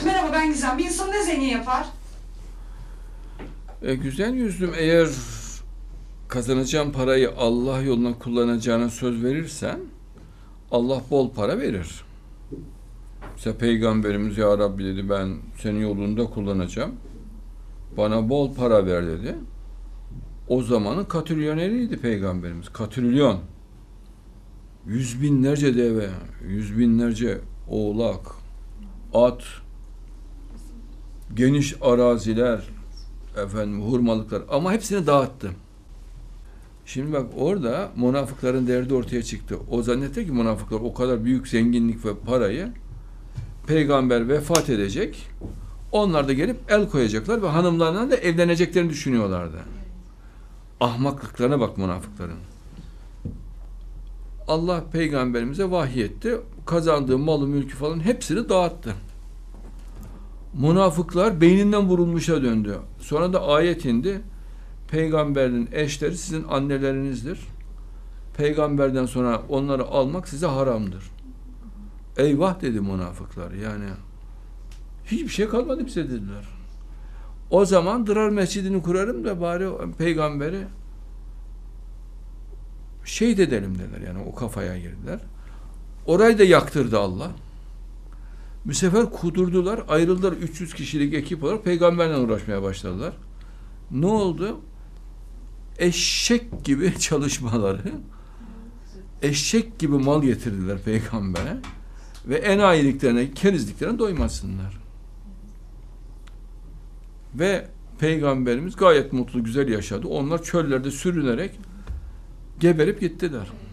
Merhaba, ben Gizem. Bir insan ne zengin yapar? Güzel yüzlüm, eğer kazanacağın parayı Allah yoluna kullanacağına söz verirsen Allah bol para verir. İşte Peygamberimiz ya Rabbi dedi, ben senin yolunda kullanacağım. Bana bol para ver dedi. O zamanın katrilyoneriydi Peygamberimiz. Katrilyon. Yüz binlerce deve, yüz binlerce oğlak, at, geniş araziler, hurmalıklar, ama hepsini dağıttı. Şimdi bak, orada münafıkların derdi ortaya çıktı. O zannetti ki münafıklar o kadar büyük zenginlik ve parayı, peygamber vefat edecek, onlar da gelip el koyacaklar ve hanımlarına da evleneceklerini düşünüyorlardı. Ahmaklıklarına bak münafıkların. Allah peygamberimize vahiy etti. Kazandığı malı, mülkü falan hepsini dağıttı. Münafıklar beyninden vurulmuşa döndü. Sonra da ayet indi. Peygamberin eşleri sizin annelerinizdir. Peygamberden sonra onları almak size haramdır. Eyvah dedi münafıklar. Yani hiçbir şey kalmadı bize dediler. O zaman Dırar Mescidini kurarım da bari peygamberi şehit edelim dediler. Yani o kafaya girdiler. Orayı da yaktırdı Allah. Bu sefer kudurdular, ayrıldılar, 300 kişilik ekip olarak peygamberle uğraşmaya başladılar. Ne oldu? Eşek gibi çalışmaları, eşek gibi mal getirdiler peygambere ve enayiliklerine, kerizliklerine doymasınlar. Ve peygamberimiz gayet mutlu, güzel yaşadı. Onlar çöllerde sürünerek geberip gittiler.